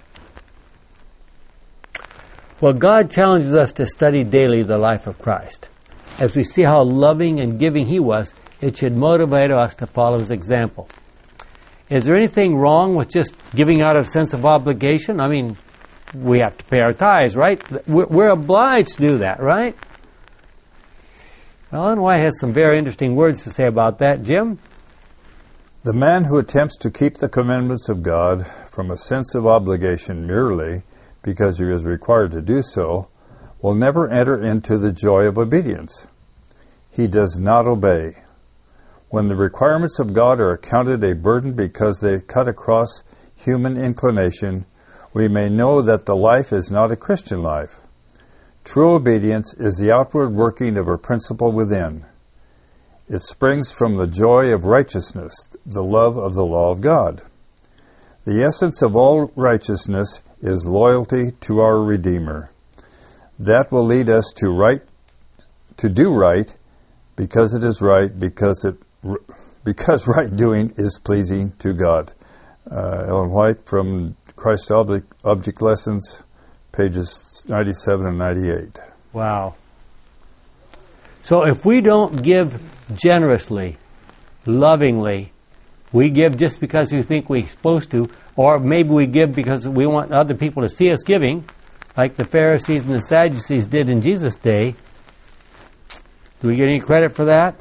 Well, God challenges us to study daily the life of Christ. As we see how loving and giving he was, it should motivate us to follow his example. Is there anything wrong with just giving out of sense of obligation? I mean, we have to pay our tithes, right? We're, we're obliged to do that, right? Well, Ellen White has some very interesting words to say about that. Jim? The man who attempts to keep the commandments of God from a sense of obligation merely because he is required to do so will never enter into the joy of obedience. He does not obey. When the requirements of God are accounted a burden because they cut across human inclination, we may know that the life is not a Christian life. True obedience is the outward working of a principle within. It springs from the joy of righteousness, the love of the law of God. The essence of all righteousness is loyalty to our Redeemer. That will lead us to right, to do right, because it is right, because it, because right doing is pleasing to God. Uh, Ellen White from Christ Object, Object Lessons, pages ninety-seven and ninety-eight. Wow. So if we don't give generously, lovingly, we give just because we think we're supposed to, or maybe we give because we want other people to see us giving, like the Pharisees and the Sadducees did in Jesus' day, do we get any credit for that?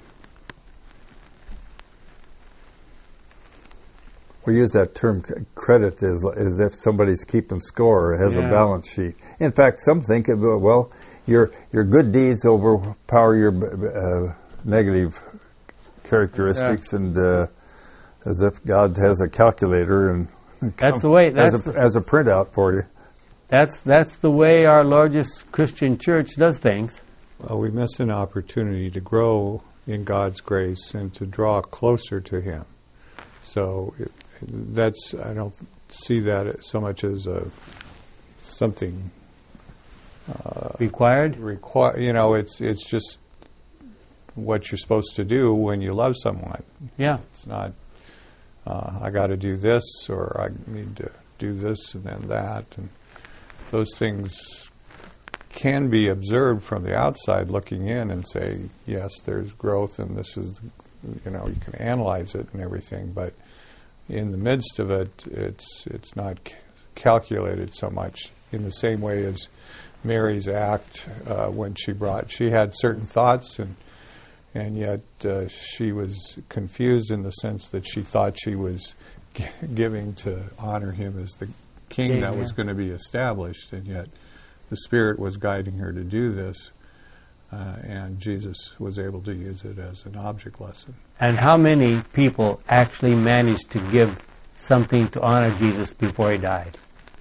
We use that term credit as, as if somebody's keeping score or has yeah. a balance sheet. In fact, some think, of, well, your your good deeds overpower your uh, negative characteristics, yeah. and uh, as if God has a calculator and that's the way that's as a, as a printout for you. That's that's the way our largest Christian church does things. Well, we miss an opportunity to grow in God's grace and to draw closer to Him. So it, that's I don't see that so much as a something uh, required. Require you know, it's it's just what you're supposed to do when you love someone. Yeah, it's not. Uh, I got to do this, or I need to do this and then that, and those things can be observed from the outside looking in and say, yes, there's growth and this is, you know, you can analyze it and everything, but in the midst of it, it's it's not c- calculated so much in the same way as Mary's act uh, when she brought, she had certain thoughts and and yet uh, she was confused in the sense that she thought she was g- giving to honor him as the king yeah, that yeah. was going to be established, and yet the Spirit was guiding her to do this, uh, and Jesus was able to use it as an object lesson. And how many people actually managed to give something to honor Jesus before he died?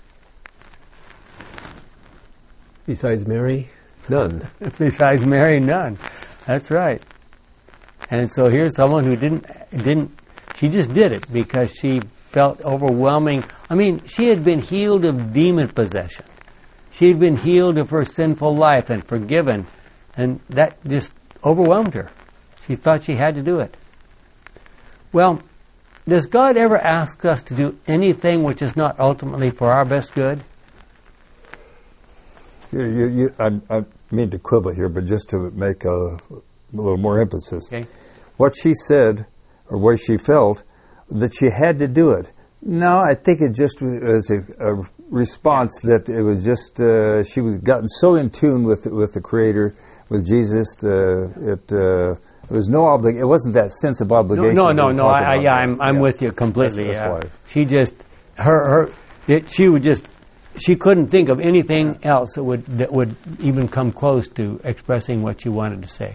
Besides Mary, none. Besides Mary, none. That's right. And so here's someone who didn't, didn't, she just did it because she felt overwhelming. I mean, she had been healed of demon possession. She had been healed of her sinful life and forgiven, and that just overwhelmed her. She thought she had to do it. Well, does God ever ask us to do anything which is not ultimately for our best good? You, you, you, I, I mean to quibble here, but just to make a, a little more emphasis. Okay. What she said, or what she felt, that she had to do it. No, I think it just was a, a response that it was just, uh, she was gotten so in tune with with the Creator, with Jesus, the, it uh, there was no oblig. It wasn't that sense of obligation. No, no, no, no I, I, yeah, I'm, I'm yeah. with you completely. That's, that's yeah. She just, her, her, it, she would just, she couldn't think of anything else that would that would even come close to expressing what she wanted to say.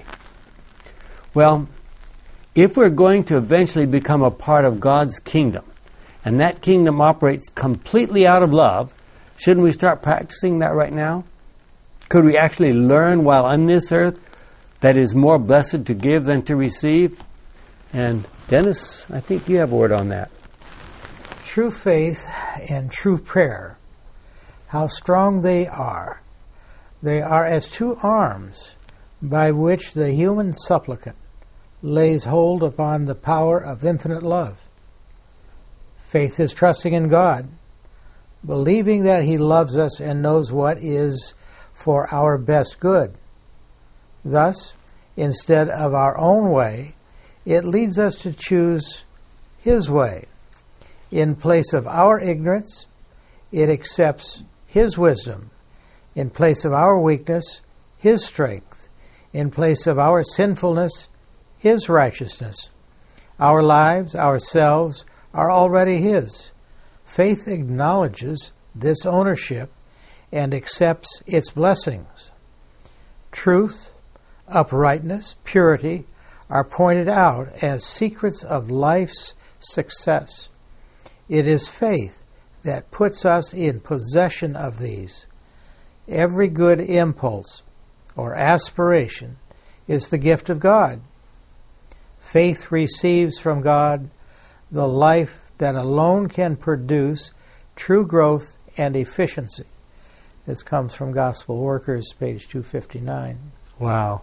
Well, if we're going to eventually become a part of God's kingdom, and that kingdom operates completely out of love, shouldn't we start practicing that right now? Could we actually learn while on this earth that it is more blessed to give than to receive? And Dennis, I think you have a word on that. True faith and true prayer, how strong they are. They are as two arms by which the human supplicant lays hold upon the power of infinite love. Faith is trusting in God, believing that He loves us and knows what is for our best good. Thus, instead of our own way, it leads us to choose His way. In place of our ignorance, it accepts His wisdom. In place of our weakness, His strength. In place of our sinfulness, His righteousness. Our lives, ourselves, are already His. Faith acknowledges this ownership and accepts its blessings. Truth, uprightness, purity are pointed out as secrets of life's success. It is faith that puts us in possession of these. Every good impulse or aspiration is the gift of God. Faith receives from God the life that alone can produce true growth and efficiency. This comes from Gospel Workers, page two fifty-nine. Wow.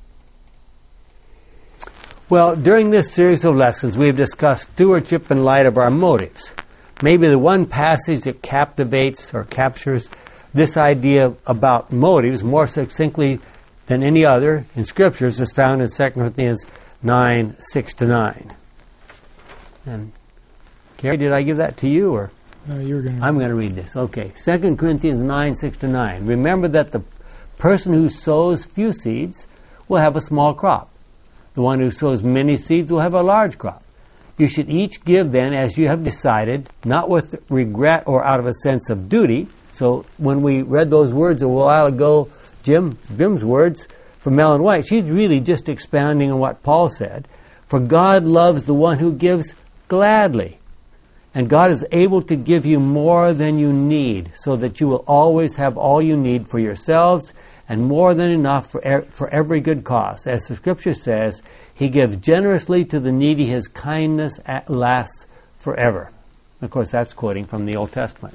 Well, during this series of lessons, we have discussed stewardship in light of our motives. Maybe the one passage that captivates or captures this idea about motives more succinctly than any other in Scriptures is found in Second Corinthians nine, six to nine. And Gary, did I give that to you, or no, you're going to I'm going to read this. Okay, Second Corinthians nine, six to nine. Remember that the person who sows few seeds will have a small crop. The one who sows many seeds will have a large crop. You should each give then as you have decided, not with regret or out of a sense of duty. So when we read those words a while ago, Jim, Jim's words from Ellen White, she's really just expounding on what Paul said. For God loves the one who gives gladly. And God is able to give you more than you need, so that you will always have all you need for yourselves and more than enough for er- for every good cause. As the Scripture says, He gives generously to the needy. His kindness at lasts forever. Of course, that's quoting from the Old Testament.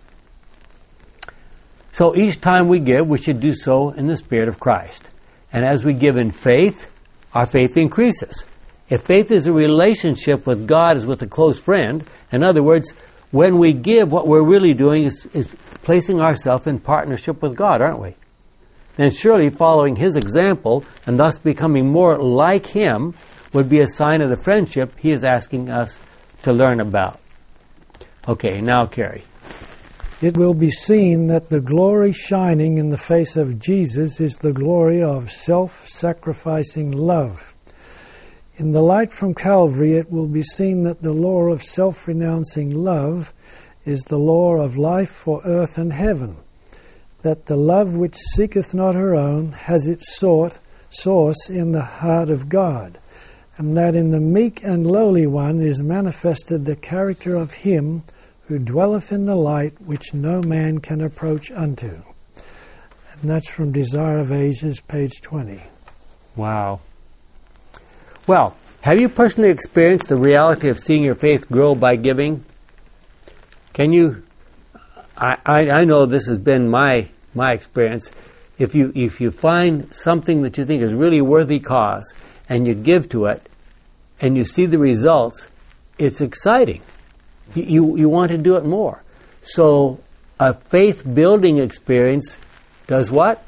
So each time we give, we should do so in the Spirit of Christ. And as we give in faith, our faith increases. If faith is a relationship with God as with a close friend, in other words, when we give, what we're really doing is, is placing ourselves in partnership with God, aren't we? Then surely following His example and thus becoming more like Him would be a sign of the friendship He is asking us to learn about. Okay, now Carrie. It will be seen that the glory shining in the face of Jesus is the glory of self-sacrificing love. In the light from Calvary, it will be seen that the law of self-renouncing love is the law of life for earth and heaven, that the love which seeketh not her own has its sort, source in the heart of God, and that in the meek and lowly one is manifested the character of Him who dwelleth in the light which no man can approach unto. And that's from Desire of Ages, page twenty. Wow. Well, have you personally experienced the reality of seeing your faith grow by giving? Can you, I, I, I know this has been my my experience. If you if you find something that you think is really worthy cause and you give to it and you see the results, it's exciting. You, you, you want to do it more. So a faith-building experience does what?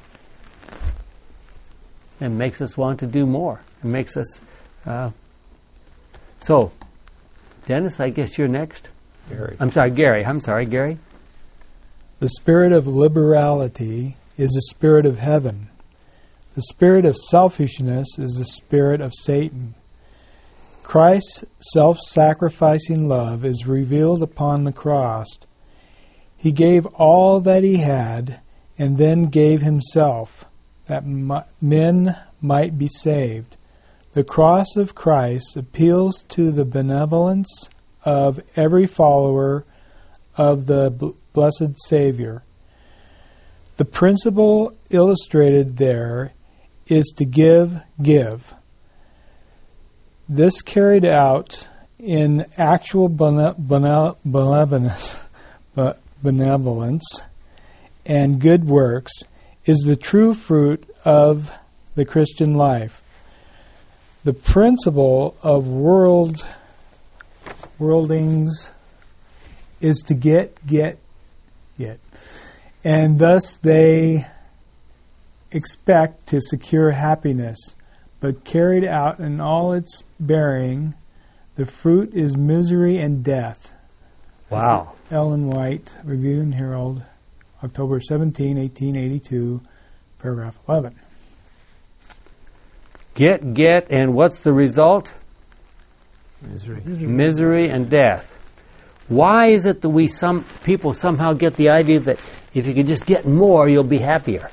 It makes us want to do more. It makes us... Uh, so, Dennis, I guess you're next. Gary. I'm sorry, Gary. I'm sorry, Gary. The spirit of liberality is the spirit of heaven. The spirit of selfishness is the spirit of Satan. Christ's self-sacrificing love is revealed upon the cross. He gave all that He had and then gave Himself that m- men might be saved. The cross of Christ appeals to the benevolence of every follower of the b- blessed Savior. The principle illustrated there is to give, give. This carried out in actual bene- bene- benevolence, benevolence and good works is the true fruit of the Christian life. The principle of world worldings is to get, get, get. And thus they expect to secure happiness. But carried out in all its bearing, the fruit is misery and death. Wow. Ellen White, Review and Herald, October seventeenth, eighteen eighty-two, paragraph eleven. Get, get, and what's the result? Misery. Misery. Misery and death. Why is it that we some people somehow get the idea that if you can just get more, you'll be happier?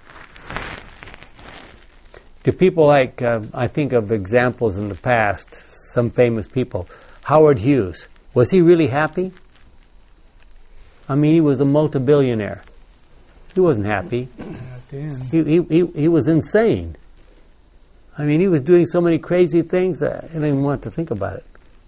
To people like, uh, I think of examples in the past, some famous people. Howard Hughes. Was he really happy? I mean, he was a multi-billionaire. He wasn't happy. He, he, he, he was insane. I mean, he was doing so many crazy things that I didn't even want to think about it.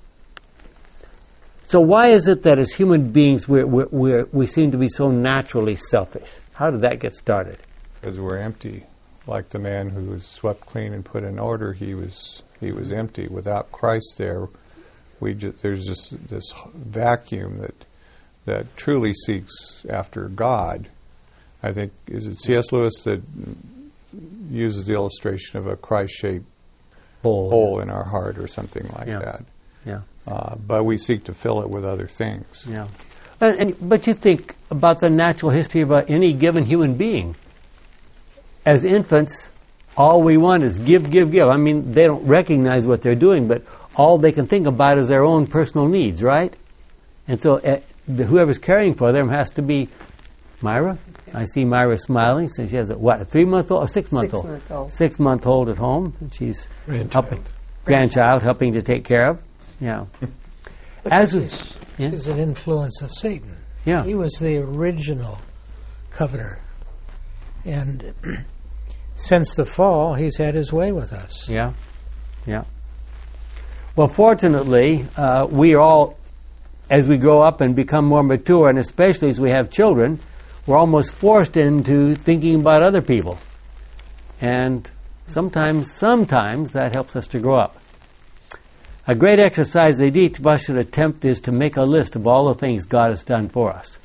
So why is it that as human beings we're, we're, we're, we seem to be so naturally selfish? How did that get started? Because we're empty. Like the man who was swept clean and put in order, he was he was empty. Without Christ there, we just, there's just this vacuum that that truly seeks after God. I think, is it C S Lewis that uses the illustration of a Christ-shaped Hole, hole in our heart or something like Yeah. that. Yeah. Uh, but we seek to fill it with other things. Yeah. And, and, but you think about the natural history of uh, any given human being. As infants, all we want is give, give, give. I mean, they don't recognize what they're doing, but all they can think about is their own personal needs, right? And so uh, the, whoever's caring for them has to be Myra. I see Myra smiling since she has a, what, a three-month-old or six-month-old? Six-month-old. Six-month-old at home. And she's Grandchild. helping, grandchild helping to take care of. Yeah. But As this is- is, yeah. is an influence of Satan. Yeah. He was the original coveter. And since the fall, he's had his way with us. Yeah, yeah. Well, fortunately, uh, we all, as we grow up and become more mature, and especially as we have children, we're almost forced into thinking about other people. And sometimes, sometimes that helps us to grow up. A great exercise that each of us should attempt is to make a list of all the things God has done for us.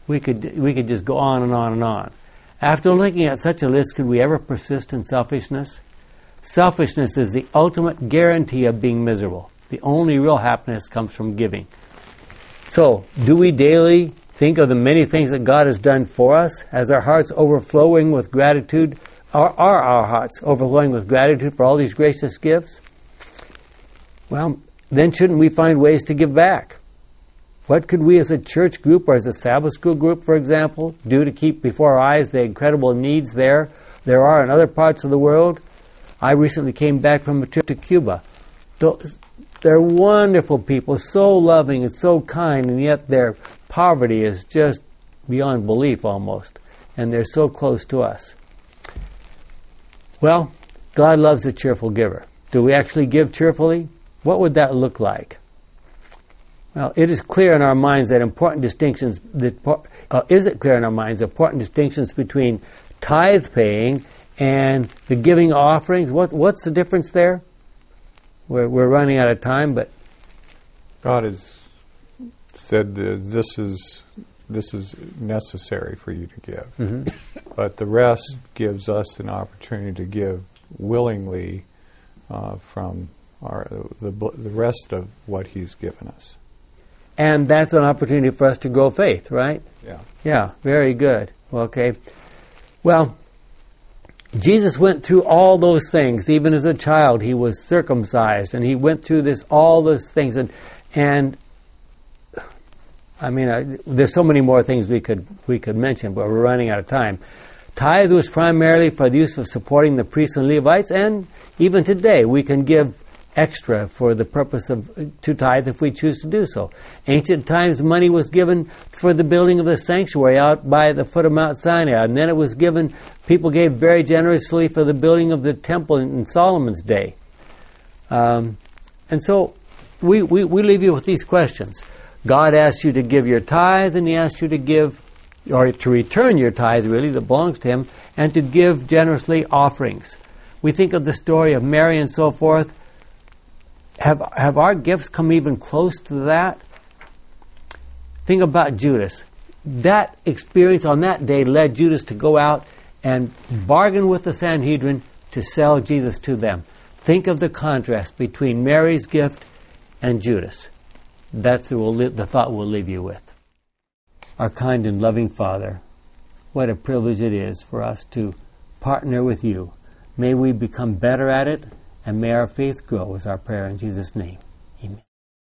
We could we could just go on and on and on. After looking at such a list, could we ever persist in selfishness? Selfishness is the ultimate guarantee of being miserable. The only real happiness comes from giving. So, do we daily think of the many things that God has done for us? As our hearts overflowing with gratitude, are, are our hearts overflowing with gratitude for all these gracious gifts? Well, then shouldn't we find ways to give back? What could we as a church group or as a Sabbath school group, for example, do to keep before our eyes the incredible needs there there are in other parts of the world? I recently came back from a trip to Cuba. They're wonderful people, so loving and so kind, and yet their poverty is just beyond belief almost, and they're so close to us. Well, God loves a cheerful giver. Do we actually give cheerfully? What would that look like? Well, it is clear in our minds that important distinctions, that, uh, is it clear in our minds, important distinctions between tithe paying and the giving offerings? What, what's the difference there? We're, we're running out of time, but God has said that this is this is necessary for you to give, mm-hmm. but the rest gives us an opportunity to give willingly uh, from our the the rest of what He's given us. And that's an opportunity for us to grow faith, right? Yeah. Yeah, very good. Okay. Well, Jesus went through all those things. Even as a child, He was circumcised, and He went through this, all those things. And, and I mean, I, there's so many more things we could we could mention, but we're running out of time. Tithe was primarily for the use of supporting the priests and Levites, and even today we can give extra for the purpose of to tithe if we choose to do so. Ancient times, money was given for the building of the sanctuary out by the foot of Mount Sinai, and then it was given, people gave very generously for the building of the temple in, in Solomon's day. Um, and so we, we, we leave you with these questions. God asks you to give your tithe, and He asks you to give, or to return your tithe really, that belongs to Him, and to give generously offerings. We think of the story of Mary and so forth. Have have our gifts come even close to that? Think about Judas. That experience on that day led Judas to go out and bargain with the Sanhedrin to sell Jesus to them. Think of the contrast between Mary's gift and Judas. That's the, we'll li- the thought we'll leave you with. Our kind and loving Father, what a privilege it is for us to partner with You. May we become better at it, and may our faith grow, is our prayer in Jesus' name.